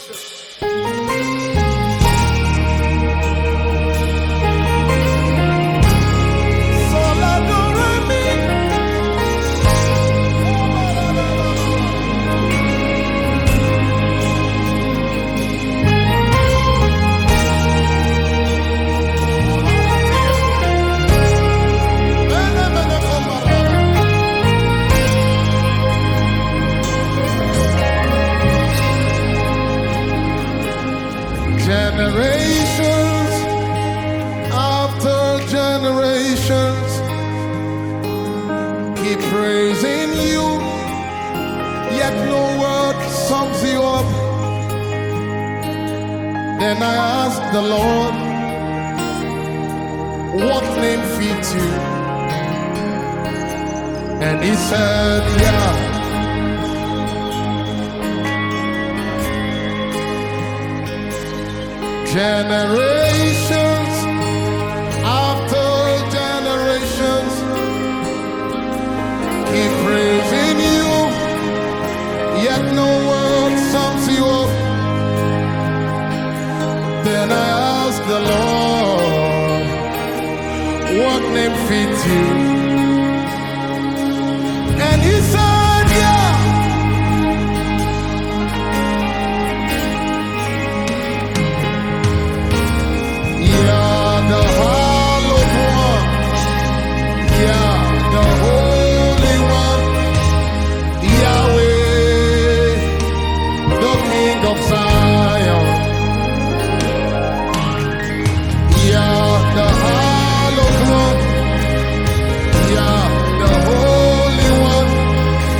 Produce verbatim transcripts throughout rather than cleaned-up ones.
Generations after generations keep praising you, yet no word sums you up. Then I asked the Lord, what name fits you? And he said, yeah. Generations after generations keep praising you, yet no word sums you up. Then I asked the Lord, what name fits you? And he said, yeah. The hallowed one, yeah, the holy one, Yahweh, the King of Zion, yeah, the hallowed one, yeah, the holy one,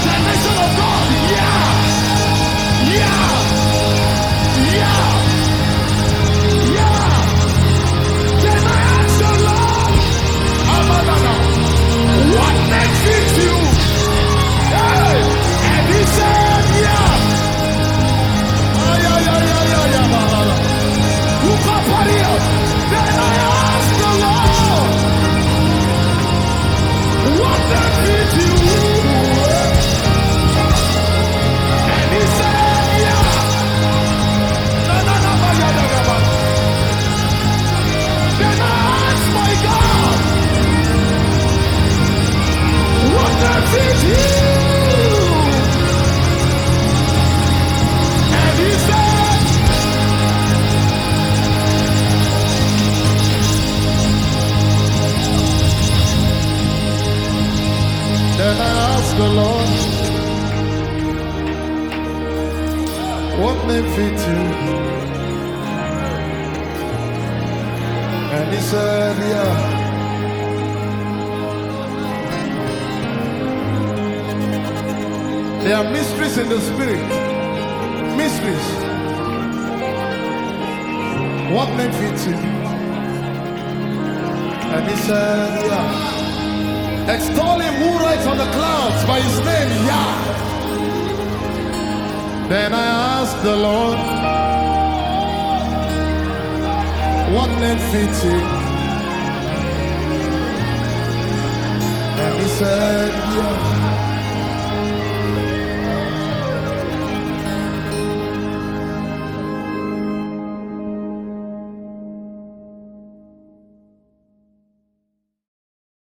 Dimension of God. Yeah. Yeah. Yeah. Yeah. Then I asked the Lord, Amanana, what makes it you? Hey. And he said, yeah. Ay, ay, ay, ay, ay, ay, ay. Who can party out? Then I asked the Lord, what makes it you? And he said, yeah. Na, na, na, ba, ya, da, da, ba. Then I asked my God, what makes it you? And he said, then I asked the Lord, what name fit you? And he said, yeah. There are mysteries in the spirit. Mysteries. What name fits you? And he said, yeah. Extol him who rides on the clouds by his name, Yah. Then I asked the Lord, what name fits you? And he said, yeah.